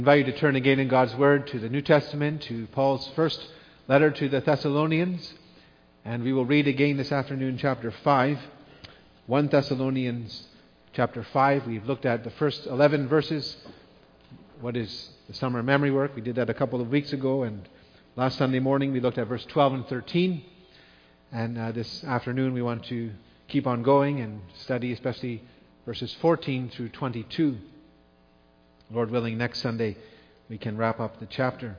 I invite you to turn again in God's Word to the New Testament, to Paul's first letter to the Thessalonians. And we will read again this afternoon chapter 5, 1 Thessalonians chapter 5. We've looked at the first 11 verses. What is the summer memory work? We did that a couple of weeks ago. And last Sunday morning we looked at verse 12 and 13. And this afternoon we want to keep on going and study especially verses 14 through 22. Lord willing, next Sunday we can wrap up the chapter.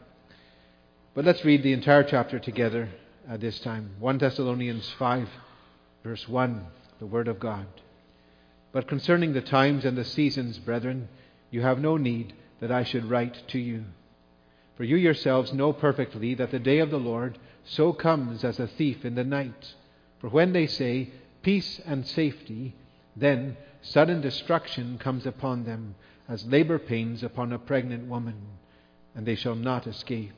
But let's read the entire chapter together at this time. 1 Thessalonians 5, verse 1, the Word of God. But concerning the times and the seasons, brethren, you have no need that I should write to you. For you yourselves know perfectly that the day of the Lord so comes as a thief in the night. For when they say, peace and safety, then sudden destruction comes upon them, as labor pains upon a pregnant woman, and they shall not escape.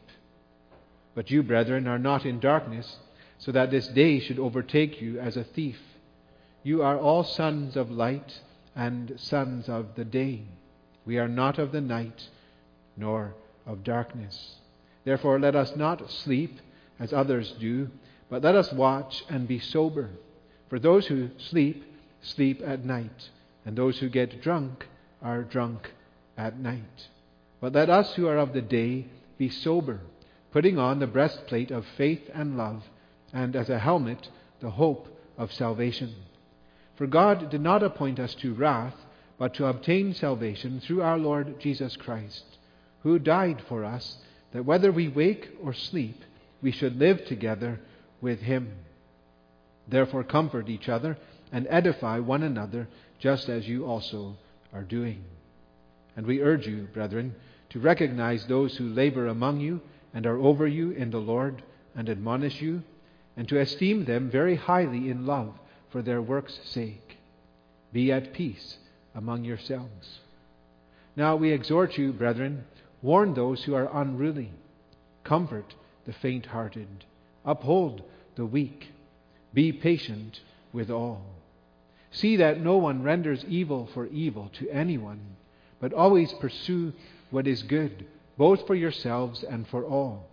But you, brethren, are not in darkness, so that this day should overtake you as a thief. You are all sons of light and sons of the day. We are not of the night, nor of darkness. Therefore let us not sleep as others do, but let us watch and be sober. For those who sleep, sleep at night, and those who get drunk are drunk at night. But let us who are of the day be sober, putting on the breastplate of faith and love, and as a helmet the hope of salvation. For God did not appoint us to wrath, but to obtain salvation through our Lord Jesus Christ, who died for us, that whether we wake or sleep, we should live together with Him. Therefore comfort each other and edify one another, just as you also are doing. And we urge you, brethren, to recognize those who labor among you and are over you in the Lord and admonish you, and to esteem them very highly in love for their work's sake. Be at peace among yourselves. Now we exhort you, brethren, warn those who are unruly, comfort the faint-hearted, uphold the weak, be patient with all. See that no one renders evil for evil to anyone, but always pursue what is good, both for yourselves and for all.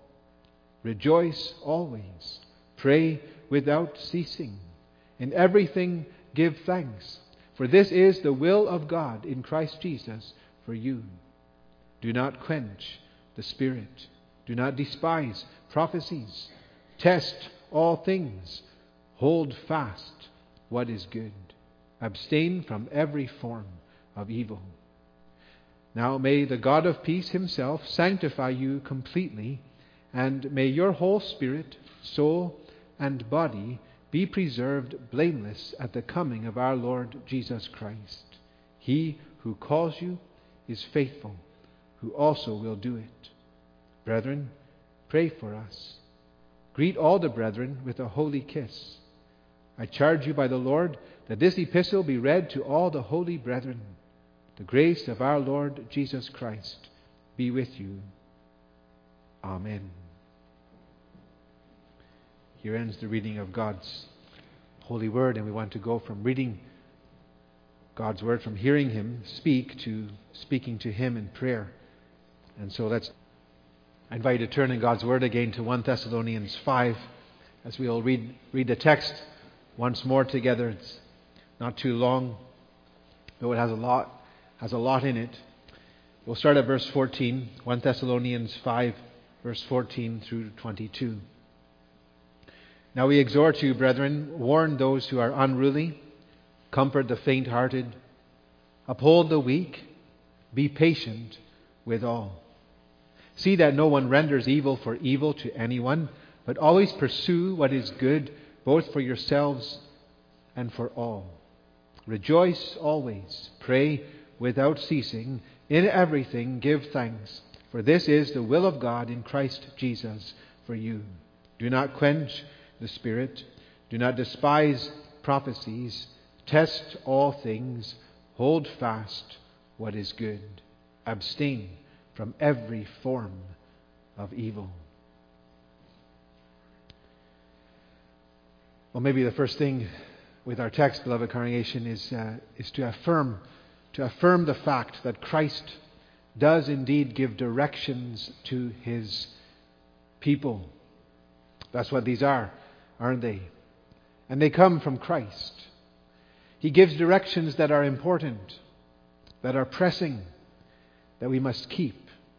Rejoice always. Pray without ceasing. In everything give thanks, for this is the will of God in Christ Jesus for you. Do not quench the Spirit. Do not despise prophecies. Test all things. Hold fast what is good. Abstain from every form of evil. Now may the God of peace Himself sanctify you completely, and may your whole spirit, soul, and body be preserved blameless at the coming of our Lord Jesus Christ. He who calls you is faithful, who also will do it. Brethren, pray for us. Greet all the brethren with a holy kiss. I charge you by the Lord that this epistle be read to all the holy brethren. The grace of our Lord Jesus Christ be with you. Amen. Here ends the reading of God's holy word, and we want to go from reading God's word, from hearing Him speak, to speaking to Him in prayer. And so I invite you to turn in God's word again to 1 Thessalonians 5 as we will read the text once more together. It's not too long, though it has a lot in it. We'll start at verse 14, 1 Thessalonians 5, verse 14 through 22. Now we exhort you, brethren, warn those who are unruly, comfort the faint-hearted, uphold the weak, be patient with all. See that no one renders evil for evil to anyone, but always pursue what is good, both for yourselves and for all. Rejoice always, pray without ceasing, in everything give thanks, for this is the will of God in Christ Jesus for you. Do not quench the Spirit, do not despise prophecies, test all things, hold fast what is good, abstain from every form of evil. Well, maybe the first thing with our text, beloved congregation, is to affirm the fact that Christ does indeed give directions to His people. That's what these are, aren't they? And they come from Christ. He gives directions that are important, that are pressing, that we must keep.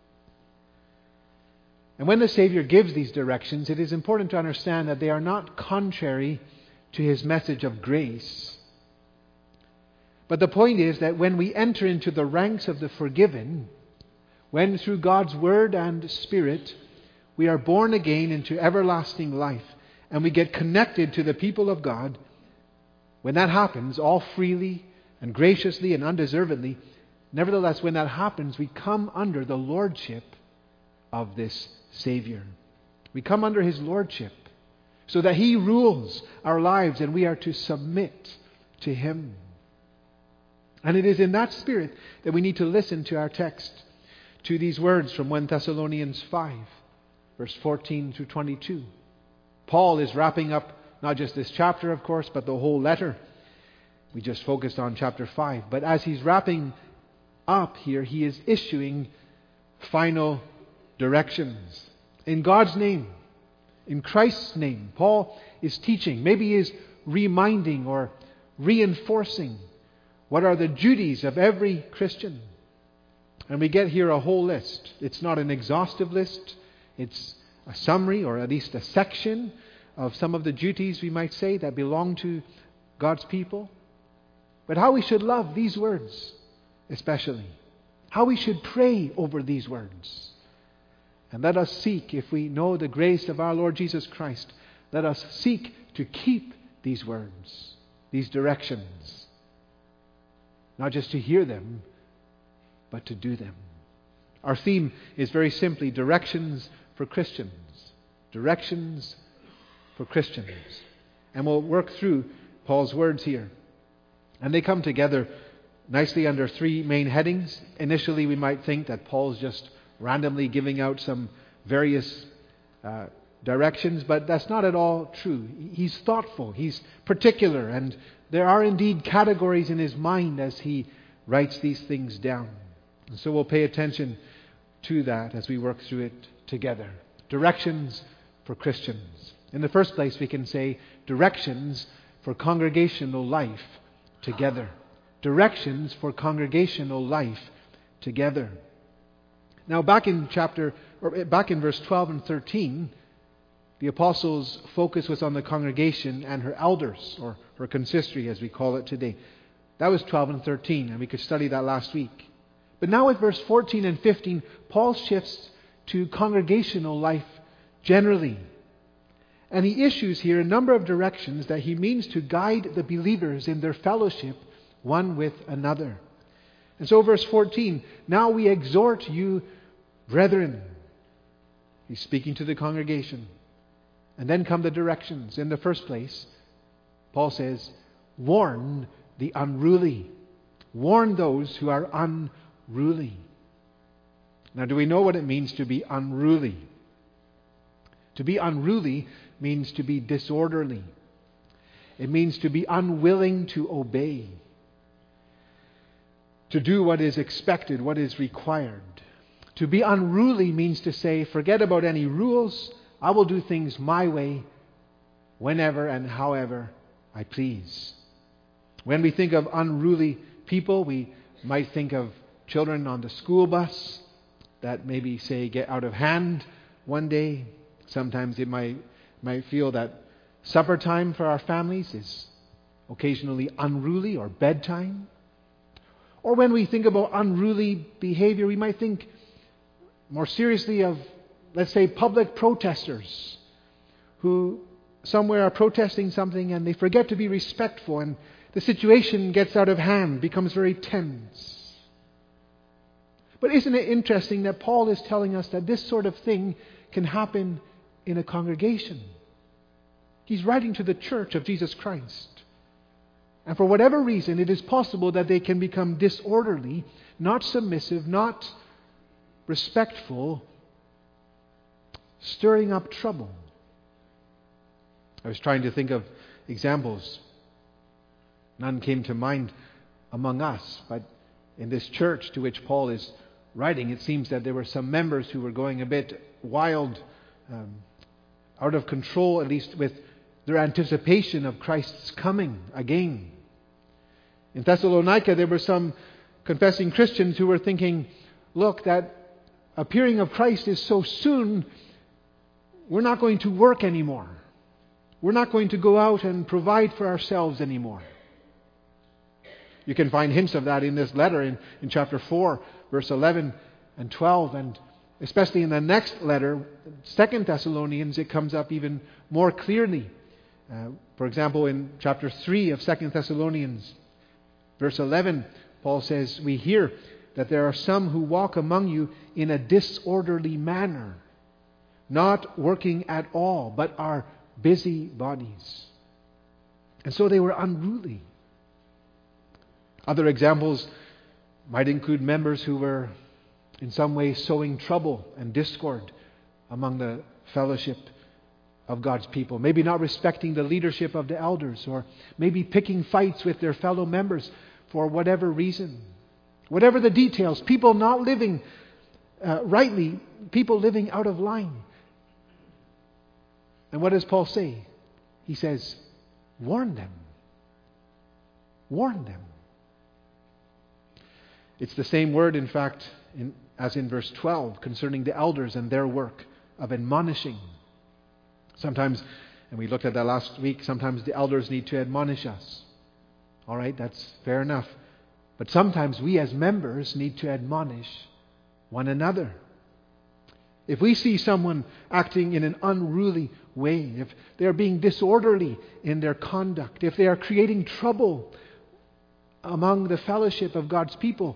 And when the Savior gives these directions, it is important to understand that they are not contrary to His message of grace. But the point is that when we enter into the ranks of the forgiven, when through God's Word and Spirit we are born again into everlasting life, and we get connected to the people of God, when that happens, all freely and graciously and undeservedly, nevertheless, when that happens, we come under the lordship of this Savior. We come under His lordship so that He rules our lives and we are to submit to Him. And it is in that spirit that we need to listen to our text, to these words from 1 Thessalonians 5, verse 14 through 22. Paul is wrapping up not just this chapter, of course, but the whole letter. We just focused on chapter 5. But as he's wrapping up here, he is issuing final directions. In God's name, in Christ's name, Paul is teaching. Maybe he is reminding or reinforcing what are the duties of every Christian. And we get here a whole list. It's not an exhaustive list. It's a summary, or at least a section of some of the duties, we might say, that belong to God's people. But how we should love these words, especially. How we should pray over these words. And let us seek, if we know the grace of our Lord Jesus Christ, let us seek to keep these words, these directions. Not just to hear them, but to do them. Our theme is very simply directions for Christians. Directions for Christians. And we'll work through Paul's words here. And they come together nicely under three main headings. Initially, we might think that Paul's just randomly giving out some various directions, but that's not at all true. He's thoughtful, he's particular, and there are indeed categories in his mind as he writes these things down. And so we'll pay attention to that as we work through it together. Directions for Christians. In the first place, we can say directions for congregational life together. Directions for congregational life together. Now, back in verse 12 and 13, the apostles' focus was on the congregation and her elders, or her consistory, as we call it today. That was 12 and 13, and we could study that last week. But now with verse 14 and 15, Paul shifts to congregational life generally. And he issues here a number of directions that he means to guide the believers in their fellowship one with another. And so verse 14, now we exhort you, brethren. He's speaking to the congregation. And then come the directions. In the first place, Paul says, warn the unruly. Warn those who are unruly. Now, do we know what it means to be unruly? To be unruly means to be disorderly. It means to be unwilling to obey. To do what is expected, what is required. To be unruly means to say, forget about any rules. I will do things my way, whenever and however I please. When we think of unruly people, we might think of children on the school bus that maybe, say, get out of hand one day. Sometimes it might feel that supper time for our families is occasionally unruly, or bedtime. Or when we think about unruly behavior, we might think more seriously of, let's say, public protesters who somewhere are protesting something and they forget to be respectful, and the situation gets out of hand, becomes very tense. But isn't it interesting that Paul is telling us that this sort of thing can happen in a congregation? He's writing to the church of Jesus Christ. And for whatever reason, it is possible that they can become disorderly, not submissive, not respectful, stirring up trouble. I was trying to think of examples. None came to mind among us, but in this church to which Paul is writing, it seems that there were some members who were going a bit wild, out of control, at least with their anticipation of Christ's coming again. In Thessalonica, there were some confessing Christians who were thinking, look, that appearing of Christ is so soon, we're not going to work anymore. We're not going to go out and provide for ourselves anymore. You can find hints of that in this letter in chapter 4, verse 11 and 12, and especially in the next letter, 2 Thessalonians, it comes up even more clearly. For example, in chapter 3 of 2 Thessalonians, verse 11, Paul says, we hear that there are some who walk among you in a disorderly manner, not working at all, but are busy bodies. And so they were unruly. Other examples might include members who were in some way sowing trouble and discord among the fellowship of God's people. Maybe not respecting the leadership of the elders, or maybe picking fights with their fellow members for whatever reason. Whatever the details, people not living rightly, people living out of line. And what does Paul say? He says, warn them. Warn them. It's the same word, in fact, as in verse 12, concerning the elders and their work of admonishing. Sometimes, and we looked at that last week, sometimes the elders need to admonish us. All right, that's fair enough. But sometimes we as members need to admonish one another. If we see someone acting in an unruly way, if they are being disorderly in their conduct, if they are creating trouble among the fellowship of God's people,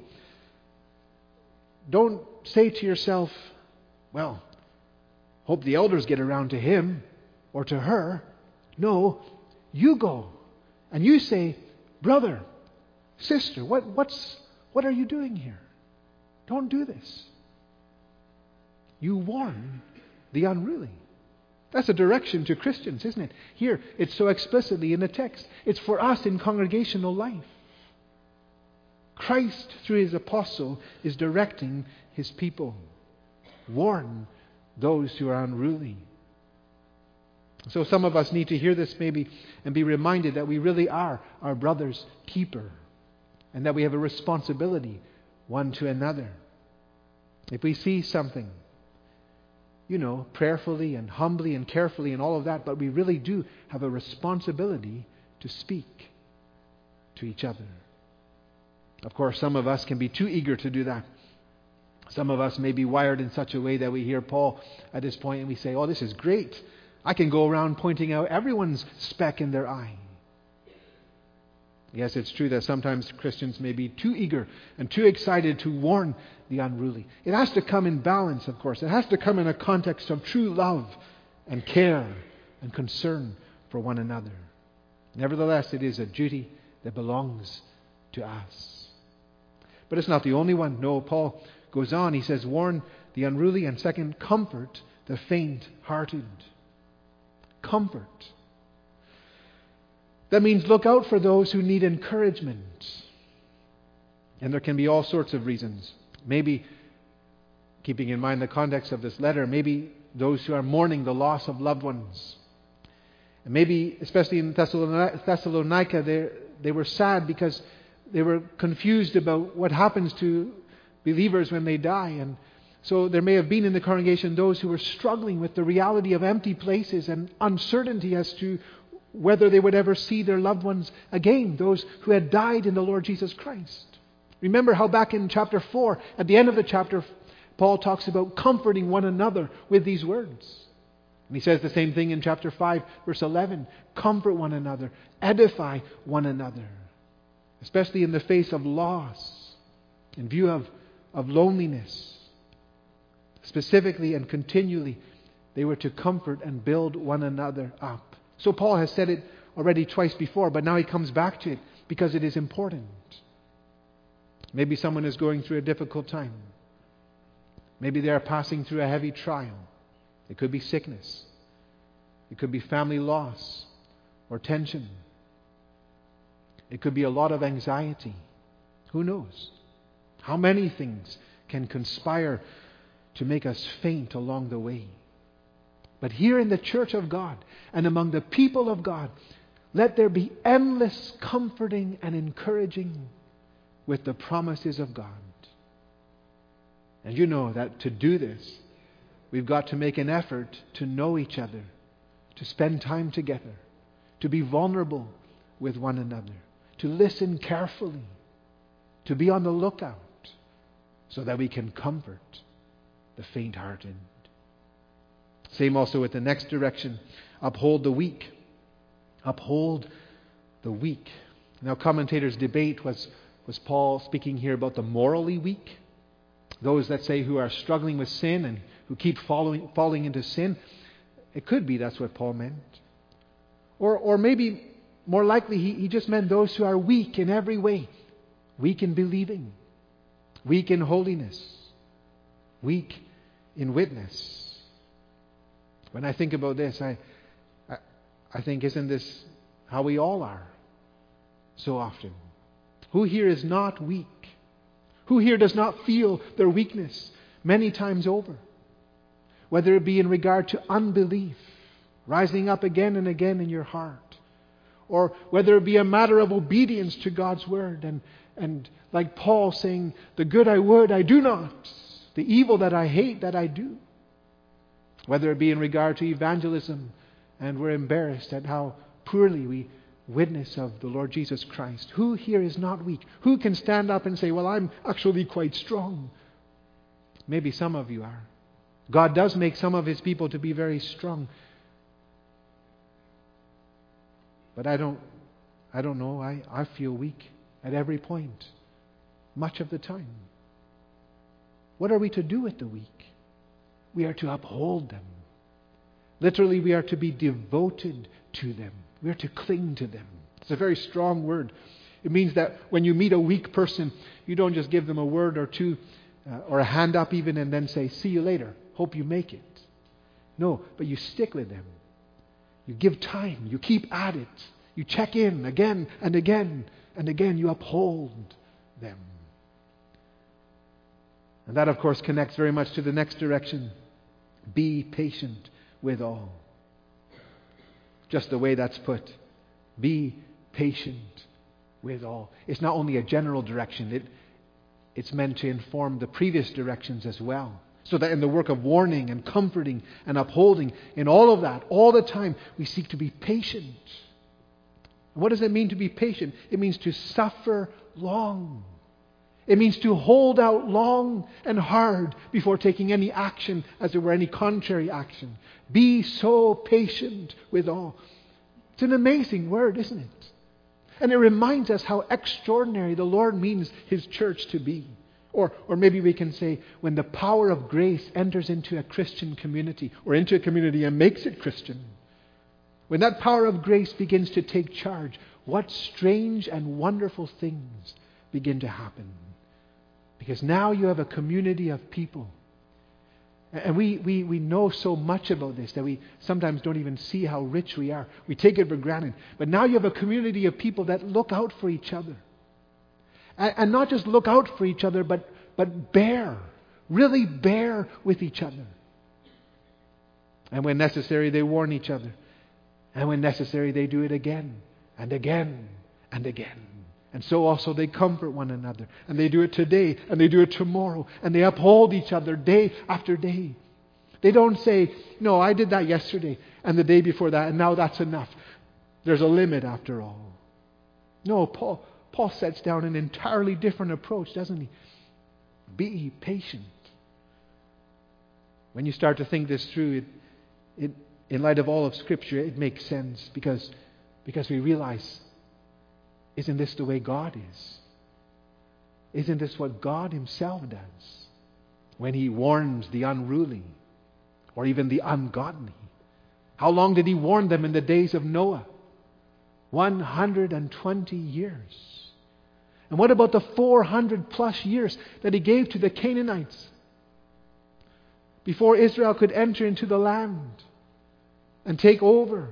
don't say to yourself, well, hope the elders get around to him or to her. No, you go and you say, brother, sister, what are you doing here? Don't do this. You warn the unruly. That's a direction to Christians, isn't it? Here, it's so explicitly in the text. It's for us in congregational life. Christ, through His apostle, is directing His people. Warn those who are unruly. So some of us need to hear this maybe and be reminded that we really are our brother's keeper, and that we have a responsibility one to another. If we see something, prayerfully and humbly and carefully and all of that, but we really do have a responsibility to speak to each other. Of course, some of us can be too eager to do that. Some of us may be wired in such a way that we hear Paul at this point and we say, oh, this is great. I can go around pointing out everyone's speck in their eye. Yes, it's true that sometimes Christians may be too eager and too excited to warn the unruly. It has to come in balance, of course. It has to come in a context of true love and care and concern for one another. Nevertheless, it is a duty that belongs to us. But it's not the only one. No, Paul goes on. He says, warn the unruly, and second, comfort the faint-hearted. Comfort. That means look out for those who need encouragement. And there can be all sorts of reasons. Maybe, keeping in mind the context of this letter, maybe those who are mourning the loss of loved ones. And maybe, especially in Thessalonica, they were sad because they were confused about what happens to believers when they die. And so there may have been in the congregation those who were struggling with the reality of empty places and uncertainty as to whether they would ever see their loved ones again, those who had died in the Lord Jesus Christ. Remember how back in chapter 4, at the end of the chapter, Paul talks about comforting one another with these words. And he says the same thing in chapter 5, verse 11. Comfort one another, edify one another, especially in the face of loss, in view of loneliness. Specifically and continually, they were to comfort and build one another up. So Paul has said it already twice before, but now he comes back to it because it is important. Maybe someone is going through a difficult time. Maybe they are passing through a heavy trial. It could be sickness. It could be family loss or tension. It could be a lot of anxiety. Who knows? How many things can conspire to make us faint along the way. But here in the church of God and among the people of God, let there be endless comforting and encouraging with the promises of God. And you know that to do this, we've got to make an effort to know each other, to spend time together, to be vulnerable with one another, to listen carefully, to be on the lookout, so that we can comfort the faint-hearted. Same also with the next direction. Uphold the weak. Uphold the weak. Now, commentators debate, was Paul speaking here about the morally weak? Those that say who are struggling with sin and who keep falling into sin? It could be that's what Paul meant. Or maybe more likely he just meant those who are weak in every way. Weak in believing. Weak in holiness. Weak in witness. When I think about this, I think, isn't this how we all are so often? Who here is not weak? Who here does not feel their weakness many times over? Whether it be in regard to unbelief, rising up again and again in your heart, or whether it be a matter of obedience to God's word, and like Paul saying, the good I would, I do not. The evil that I hate, that I do. Whether it be in regard to evangelism, and we're embarrassed at how poorly we witness of the Lord Jesus Christ. Who here is not weak? Who can stand up and say, well, I'm actually quite strong? Maybe some of you are. God does make some of His people to be very strong. But I don't know. I feel weak at every point, much of the time. What are we to do with the weak? We are to uphold them. Literally, we are to be devoted to them. We are to cling to them. It's a very strong word. It means that when you meet a weak person, you don't just give them a word or two, or a hand up even, and then say, see you later. Hope you make it. No, but you stick with them. You give time. You keep at it. You check in again and again and again. You uphold them. And that, of course, connects very much to the next direction. Be patient with all. Just the way that's put. Be patient with all. It's not only a general direction. It's meant to inform the previous directions as well. So that in the work of warning and comforting and upholding, in all of that, all the time, we seek to be patient. What does it mean to be patient? It means to suffer long. It means to hold out long and hard before taking any action, as there were any contrary action. Be so patient with all. It's an amazing word, isn't it? And it reminds us how extraordinary the Lord means His church to be. Or maybe we can say, when the power of grace enters into a Christian community, or into a community and makes it Christian, when that power of grace begins to take charge, what strange and wonderful things begin to happen. Because now you have a community of people. And we know so much about this that we sometimes don't even see how rich we are. We take it for granted. But now you have a community of people that look out for each other. And not just look out for each other, but really bear with each other. And when necessary, they warn each other. And when necessary, they do it again and again and again. And so also they comfort one another. And they do it today and they do it tomorrow. And they uphold each other day after day. They don't say, no, I did that yesterday and the day before that, and now that's enough. There's a limit after all. No, Paul sets down an entirely different approach, doesn't he? Be patient. When you start to think this through, it in light of all of Scripture, it makes sense because we realize, isn't this the way God is? Isn't this what God Himself does when He warns the unruly or even the ungodly? How long did He warn them in the days of Noah? 120 years. And what about the 400 plus years that He gave to the Canaanites before Israel could enter into the land and take over?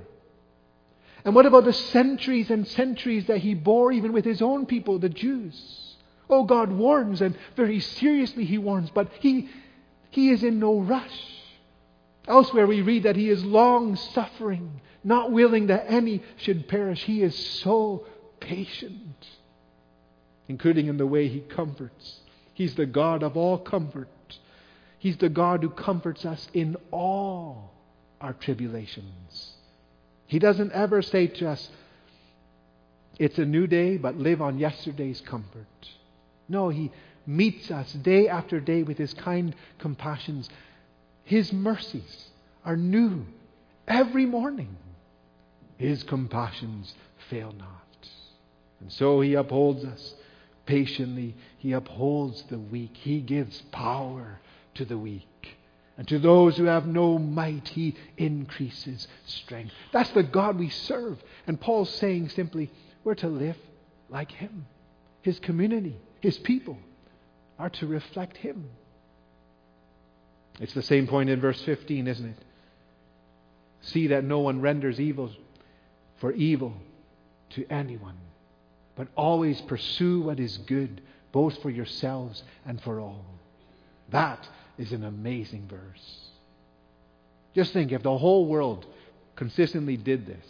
And what about the centuries and centuries that He bore even with His own people, the Jews? Oh, God warns, and very seriously He warns, but He is in no rush. Elsewhere we read that He is long-suffering, not willing that any should perish. He is so patient, including in the way He comforts. He's the God of all comfort. He's the God who comforts us in all our tribulations. He doesn't ever say to us, it's a new day, but live on yesterday's comfort. No, He meets us day after day with His kind compassions. His mercies are new every morning. His compassions fail not. And so He upholds us patiently. He upholds the weak. He gives power to the weak. And to those who have no might, He increases strength. That's the God we serve. And Paul's saying simply, we're to live like Him. His community, His people are to reflect Him. It's the same point in verse 15, isn't it? See that no one renders evil for evil to anyone, but always pursue what is good, both for yourselves and for all. That is an amazing verse. Just think, if the whole world consistently did this,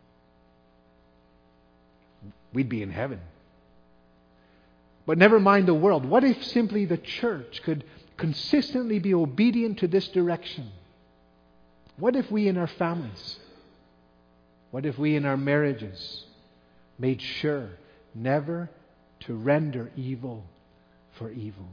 we'd be in heaven. But never mind the world. What if simply the church could consistently be obedient to this direction? What if we in our families, what if we in our marriages made sure never to render evil for evil?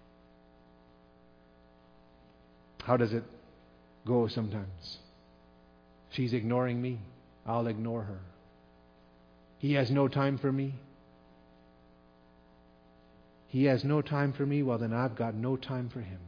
How does it go sometimes? She's ignoring me, I'll ignore her. He has no time for me. He has no time for me, well then I've got no time for him.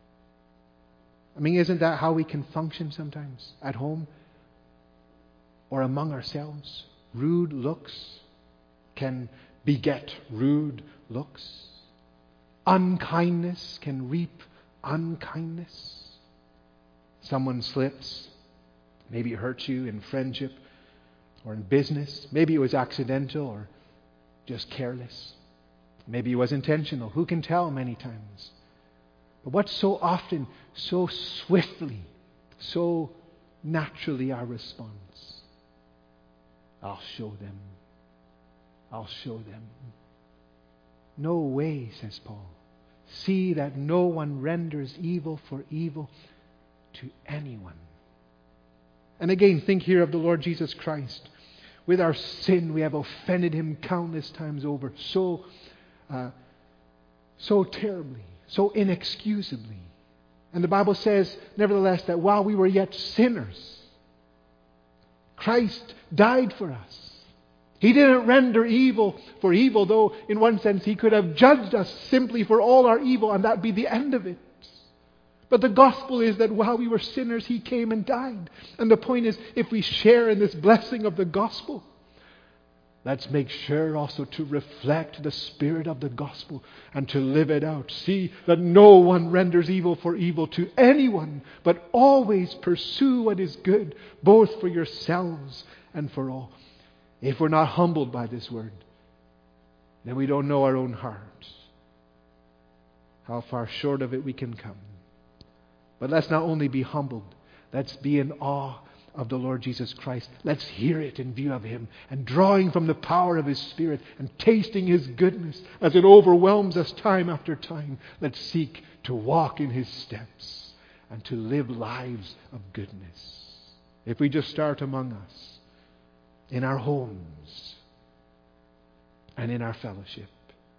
I mean, isn't that how we can function sometimes? At home or among ourselves? Rude looks can beget rude looks. Unkindness can reap unkindness. Someone slips. Maybe it hurts you in friendship or in business. Maybe it was accidental or just careless. Maybe it was intentional. Who can tell many times? But what's so often, so swiftly, so naturally our response? I'll show them. I'll show them. No way, says Paul. See that no one renders evil for evil to anyone. And again, think here of the Lord Jesus Christ. With our sin, we have offended Him countless times over, so terribly, so inexcusably. And the Bible says, nevertheless, that while we were yet sinners, Christ died for us. He didn't render evil for evil, though in one sense He could have judged us simply for all our evil, and that'd be the end of it. But the gospel is that while we were sinners, He came and died. And the point is, if we share in this blessing of the gospel, let's make sure also to reflect the spirit of the gospel and to live it out. See that no one renders evil for evil to anyone, but always pursue what is good, both for yourselves and for all. If we're not humbled by this word, then we don't know our own hearts, how far short of it we can come. But let's not only be humbled, let's be in awe of the Lord Jesus Christ. Let's hear it in view of Him and drawing from the power of His Spirit and tasting His goodness as it overwhelms us time after time. Let's seek to walk in His steps and to live lives of goodness. If we just start among us, in our homes and in our fellowship.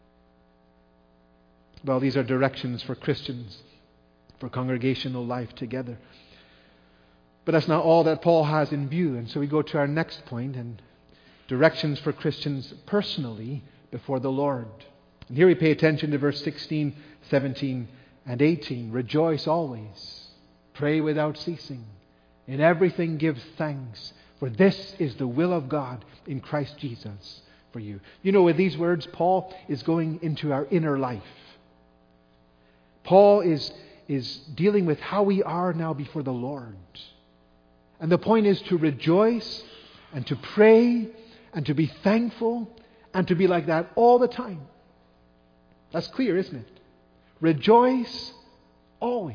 Well, these are directions for Christians, for congregational life together. But that's not all that Paul has in view. And so we go to our next point, and directions for Christians personally before the Lord. And here we pay attention to verse 16, 17, and 18. Rejoice always. Pray without ceasing. In everything give thanks, for this is the will of God in Christ Jesus for you. You know, with these words, Paul is going into our inner life. Paul is dealing with how we are now before the Lord. And the point is to rejoice and to pray and to be thankful and to be like that all the time. That's clear, isn't it? Rejoice always.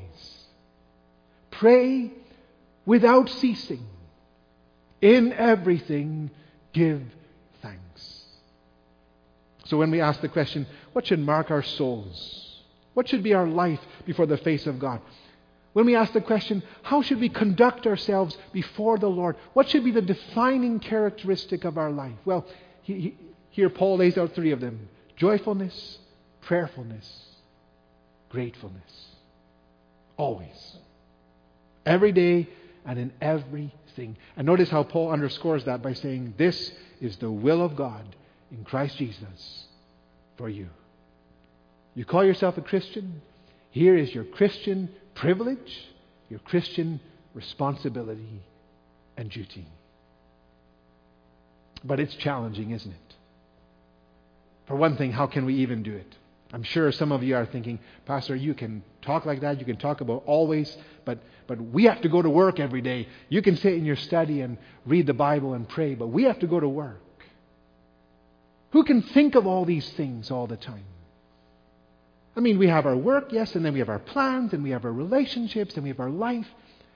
Pray without ceasing. In everything, give thanks. So when we ask the question, what should mark our souls? What should be our life before the face of God? When we ask the question, how should we conduct ourselves before the Lord? What should be the defining characteristic of our life? Well, here Paul lays out 3 of them. Joyfulness, prayerfulness, gratefulness. Always. Every day and in everything. And notice how Paul underscores that by saying, this is the will of God in Christ Jesus for you. You call yourself a Christian? Here is your Christian privilege, your Christian responsibility and duty. But it's challenging, isn't it? For one thing, how can we even do it? I'm sure some of you are thinking, Pastor, you can talk like that, you can talk about always, but we have to go to work every day. You can sit in your study and read the Bible and pray, but we have to go to work. Who can think of all these things all the time? I mean, we have our work, yes, and then we have our plans, and we have our relationships, and we have our life.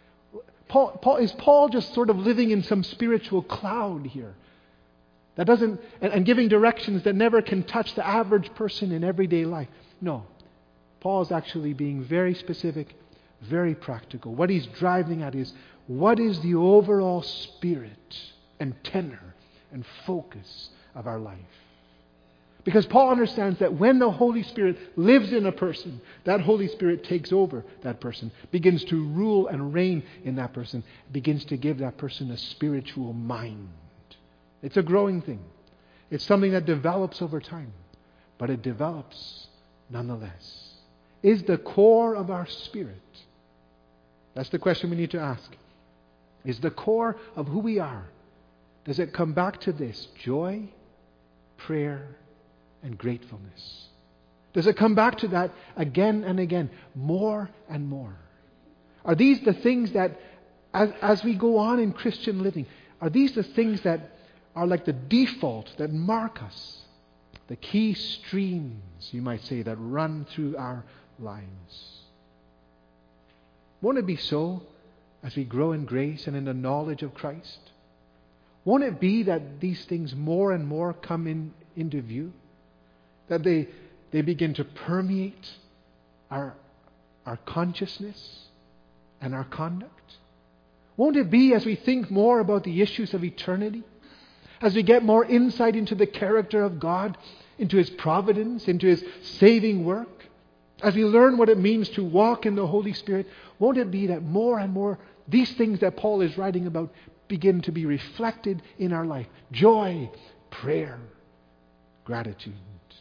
Is Paul just sort of living in some spiritual cloud here? That doesn't, and giving directions that never can touch the average person in everyday life. No. Paul is actually being very specific, very practical. What he's driving at is, what is the overall spirit and tenor and focus of our life? Because Paul understands that when the Holy Spirit lives in a person, that Holy Spirit takes over that person, begins to rule and reign in that person, begins to give that person a spiritual mind. It's a growing thing. It's something that develops over time, but it develops nonetheless. Is the core of our spirit? That's the question we need to ask. Is the core of who we are, does it come back to this? Joy, prayer, and gratefulness. Does it come back to that again and again, more and more? Are these the things that, as we go on in Christian living, are these the things that are like the default that mark us? The key streams, you might say, that run through our lives. Won't it be so as we grow in grace and in the knowledge of Christ? Won't it be that these things more and more come into view? That they begin to permeate our consciousness and our conduct? Won't it be as we think more about the issues of eternity, as we get more insight into the character of God, into His providence, into His saving work, as we learn what it means to walk in the Holy Spirit, won't it be that more and more these things that Paul is writing about begin to be reflected in our life? Joy, prayer, gratitude.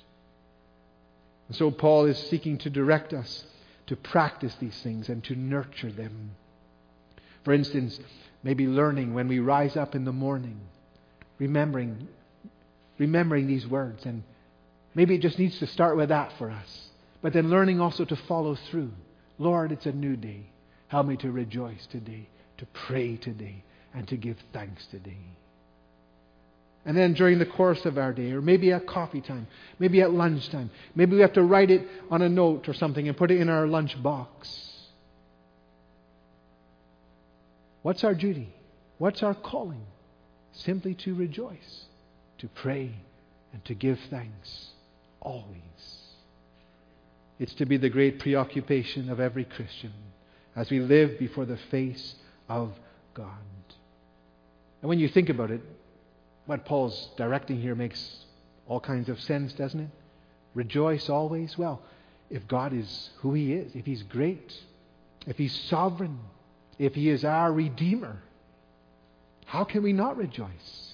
And so Paul is seeking to direct us to practice these things and to nurture them. For instance, maybe learning when we rise up in the morning, remembering these words. And maybe it just needs to start with that for us. But then learning also to follow through. Lord, it's a new day. Help me to rejoice today, to pray today, and to give thanks today. And then during the course of our day, or maybe at coffee time, maybe at lunchtime, maybe we have to write it on a note or something and put it in our lunch box. What's our duty? What's our calling? Simply to rejoice, to pray, and to give thanks always. It's to be the great preoccupation of every Christian as we live before the face of God. And when you think about it, what Paul's directing here makes all kinds of sense, doesn't it? Rejoice always. Well, if God is who He is, if He's great, if He's sovereign, if He is our Redeemer, how can we not rejoice?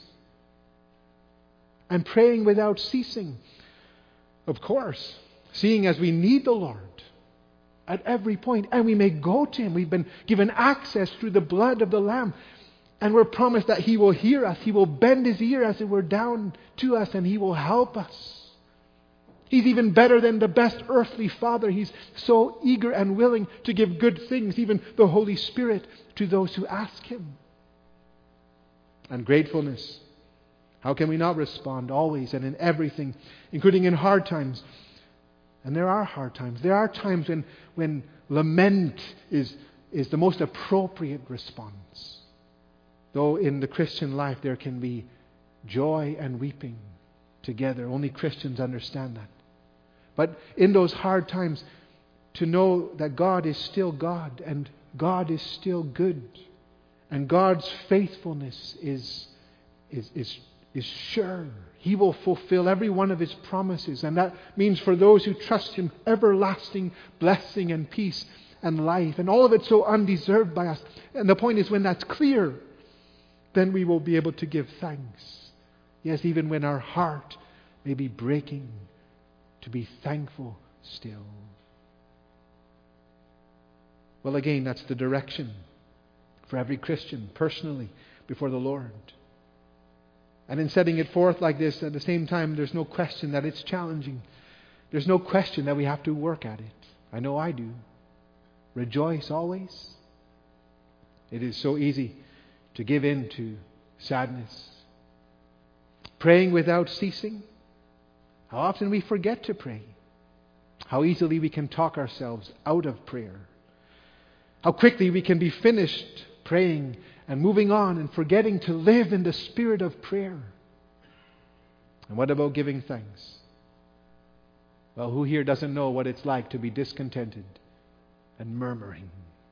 And praying without ceasing. Of course, seeing as we need the Lord at every point, and we may go to Him. We've been given access through the blood of the Lamb. And we're promised that He will hear us. He will bend His ear as it were down to us, and He will help us. He's even better than the best earthly father. He's so eager and willing to give good things, even the Holy Spirit, to those who ask Him. And gratefulness. How can we not respond always and in everything, including in hard times? And there are hard times. There are times when lament is the most appropriate response. Though in the Christian life there can be joy and weeping together. Only Christians understand that. But in those hard times, to know that God is still God and God is still good and God's faithfulness is sure. He will fulfill every one of His promises, and that means for those who trust Him, everlasting blessing and peace and life, and all of it so undeserved by us. And the point is, when that's clear, then we will be able to give thanks. Yes, even when our heart may be breaking, to be thankful still. Well, again, that's the direction for every Christian personally before the Lord. And in setting it forth like this, at the same time, there's no question that it's challenging. There's no question that we have to work at it. I know I do. Rejoice always. It is so easy to give in to sadness. Praying without ceasing. How often we forget to pray. How easily we can talk ourselves out of prayer. How quickly we can be finished praying and moving on and forgetting to live in the spirit of prayer. And what about giving thanks? Well, who here doesn't know what it's like to be discontented and murmuring?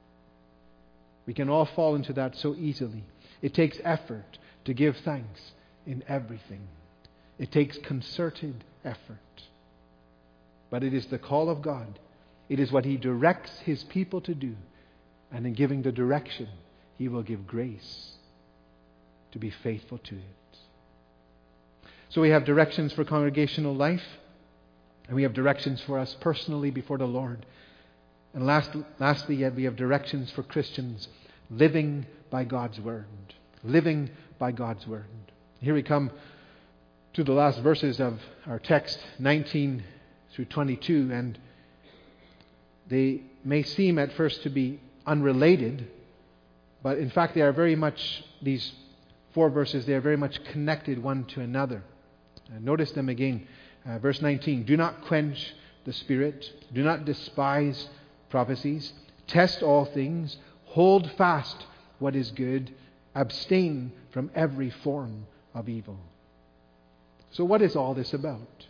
We can all fall into that so easily. It takes effort to give thanks in everything. It takes concerted effort. But it is the call of God. It is what He directs His people to do. And in giving the direction, He will give grace to be faithful to it. So we have directions for congregational life, and we have directions for us personally before the Lord. And lastly yet, we have directions for Christians living by God's Word. Living by God's Word. Here we come to the last verses of our text, 19 through 22, and they may seem at first to be unrelated, but in fact they are very much, these 4 verses, they are very much connected one to another. Notice them again. Verse 19, do not quench the Spirit, do not despise prophecies, test all things, hold fast what is good, abstain from every form of evil. So what is all this about?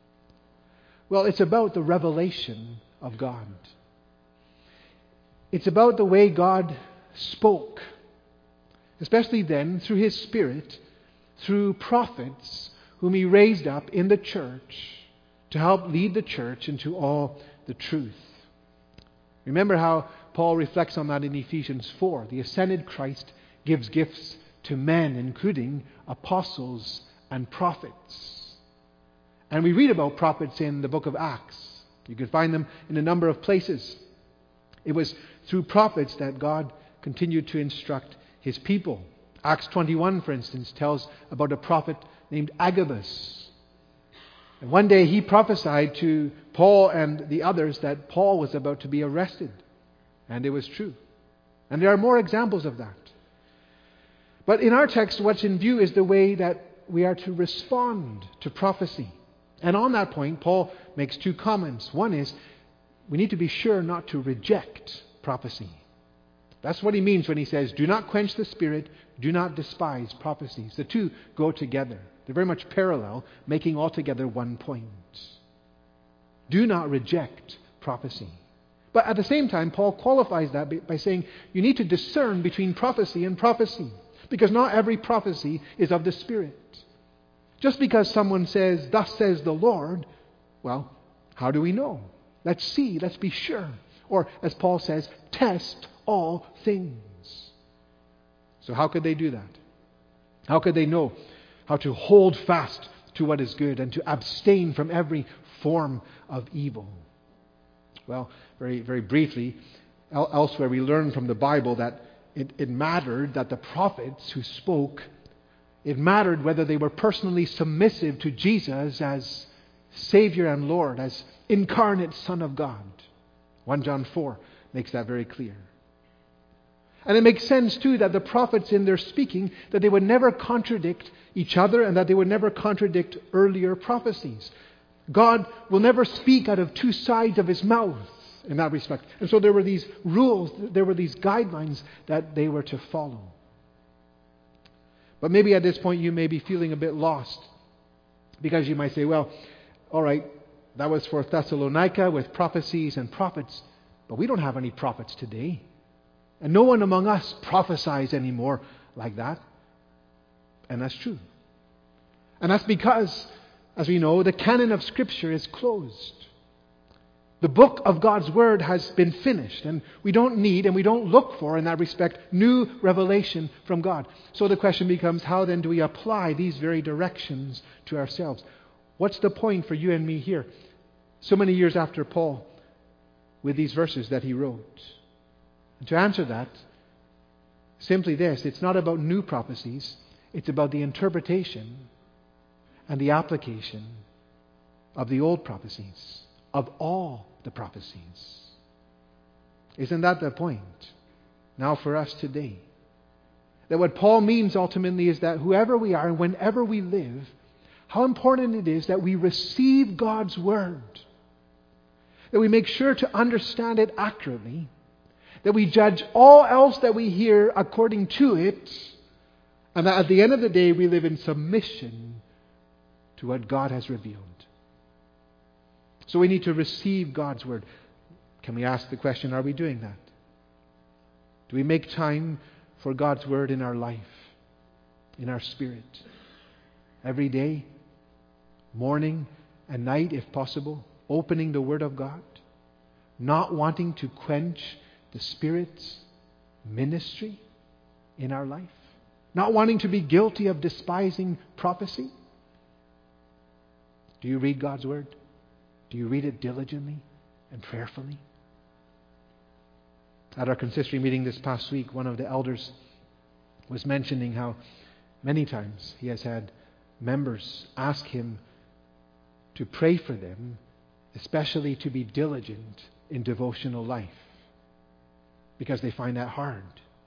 Well, it's about the revelation of God. It's about the way God spoke, especially then through His Spirit, through prophets whom He raised up in the church to help lead the church into all the truth. Remember how Paul reflects on that in Ephesians 4. The ascended Christ gives gifts to men, including apostles and prophets. And we read about prophets in the book of Acts. You can find them in a number of places. It was through prophets that God continued to instruct His people. Acts 21, for instance, tells about a prophet named Agabus. And one day he prophesied to Paul and the others that Paul was about to be arrested. And it was true. And there are more examples of that. But in our text, what's in view is the way that we are to respond to prophecy. And on that point, Paul makes 2 comments. One is, we need to be sure not to reject prophecy. That's what he means when he says, do not quench the Spirit, do not despise prophecies. The two go together. They're very much parallel, making altogether one point. Do not reject prophecy. But at the same time, Paul qualifies that by saying you need to discern between prophecy and prophecy. Because not every prophecy is of the Spirit. Just because someone says, thus says the Lord, well, how do we know? Let's see, let's be sure. Or, as Paul says, test all things. So how could they do that? How could they know how to hold fast to what is good and to abstain from every form of evil? Well, very, very briefly, elsewhere we learn from the Bible that it mattered that the prophets who spoke, it mattered whether they were personally submissive to Jesus as Savior and Lord, as incarnate Son of God. 1 John 4 makes that very clear. And it makes sense too that the prophets in their speaking, that they would never contradict each other and that they would never contradict earlier prophecies. God will never speak out of two sides of his mouth in that respect. And so there were these rules, there were these guidelines that they were to follow. But maybe at this point you may be feeling a bit lost, because you might say, well, all right, that was for Thessalonica with prophecies and prophets, but we don't have any prophets today. And no one among us prophesies anymore like that. And that's true. And that's because, as we know, the canon of Scripture is closed. The book of God's Word has been finished, and we don't need and we don't look for, in that respect, new revelation from God. So the question becomes, how then do we apply these very directions to ourselves? What's the point for you and me here, so many years after Paul, with these verses that he wrote? And to answer that, simply this: it's not about new prophecies, it's about the interpretation and the application of the old prophecies, of all the prophecies. Isn't that the point now for us today? That what Paul means ultimately is that whoever we are and whenever we live, how important it is that we receive God's Word, that we make sure to understand it accurately, that we judge all else that we hear according to it, and that at the end of the day we live in submission to what God has revealed. So we need to receive God's Word. Can we ask the question, are we doing that? Do we make time for God's Word in our life, in our spirit? Every day, morning and night if possible, opening the Word of God, not wanting to quench the Spirit's ministry in our life, not wanting to be guilty of despising prophecy? Do you read God's Word? Do you read it diligently and prayerfully? At our consistory meeting this past week, one of the elders was mentioning how many times he has had members ask him to pray for them, especially to be diligent in devotional life, because they find that hard.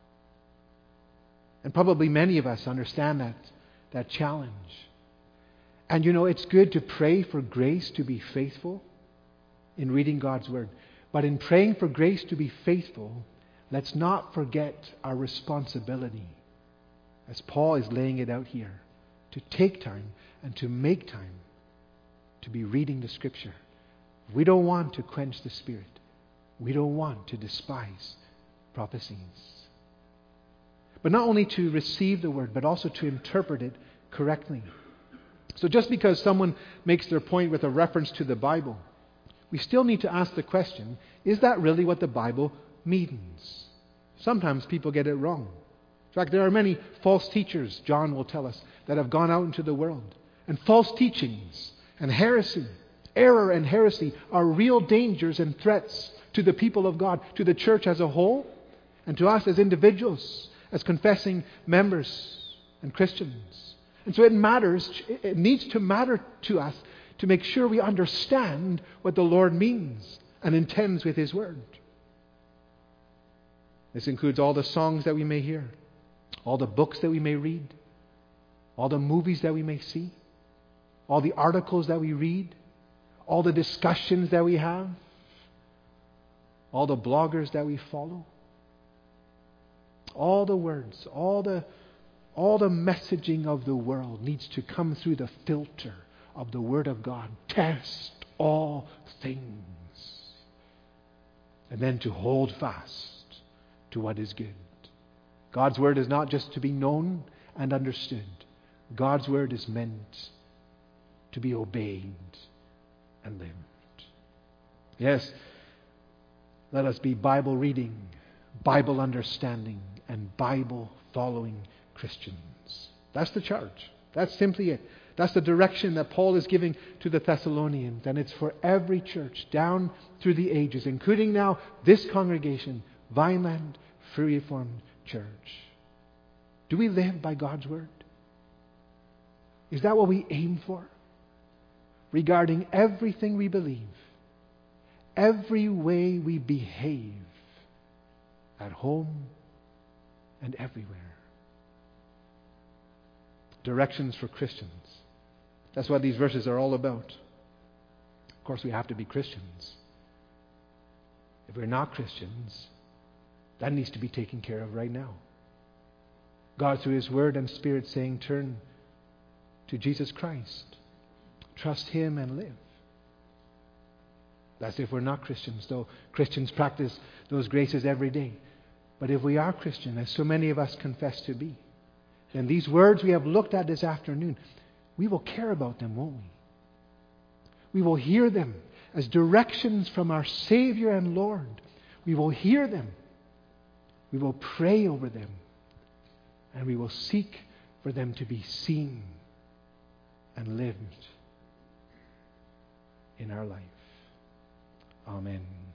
And probably many of us understand that challenge. And you know, it's good to pray for grace to be faithful in reading God's Word. But in praying for grace to be faithful, let's not forget our responsibility, as Paul is laying it out here, to take time and to make time to be reading the Scripture. We don't want to quench the Spirit. We don't want to despise prophecies. But not only to receive the Word, but also to interpret it correctly. So just because someone makes their point with a reference to the Bible, we still need to ask the question, is that really what the Bible means? Sometimes people get it wrong. In fact, there are many false teachers, John will tell us, that have gone out into the world. And false teachings and heresy, error and heresy are real dangers and threats to the people of God, to the church as a whole, and to us as individuals, as confessing members and Christians. And so it matters, it needs to matter to us to make sure we understand what the Lord means and intends with His Word. This includes all the songs that we may hear, all the books that we may read, all the movies that we may see, all the articles that we read, all the discussions that we have, all the bloggers that we follow, all the words, all the messaging of the world needs to come through the filter of the Word of God. Test all things. And then to hold fast to what is good. God's Word is not just to be known and understood. God's Word is meant to be obeyed and lived. Yes, let us be Bible reading, Bible understanding, and Bible following Christians. That's the charge. That's simply it. That's the direction that Paul is giving to the Thessalonians. And it's for every church down through the ages, including now this congregation, Vineland Free Reformed Church. Do we live by God's Word? Is that what we aim for? Regarding everything we believe, every way we behave, at home and everywhere. Directions for Christians. That's what these verses are all about. course, we have to be Christians. If we're not Christians, that needs to be taken care of right now. God, through His Word and Spirit, saying, turn to Jesus Christ. Trust Him and live. That's if we're not Christians, though Christians practice those graces every day. But if we are Christian, as so many of us confess to be, then these words we have looked at this afternoon, we will care about them, won't we? We will hear them as directions from our Savior and Lord. We will hear them. We will pray over them. And we will seek for them to be seen and lived in our life. Amen.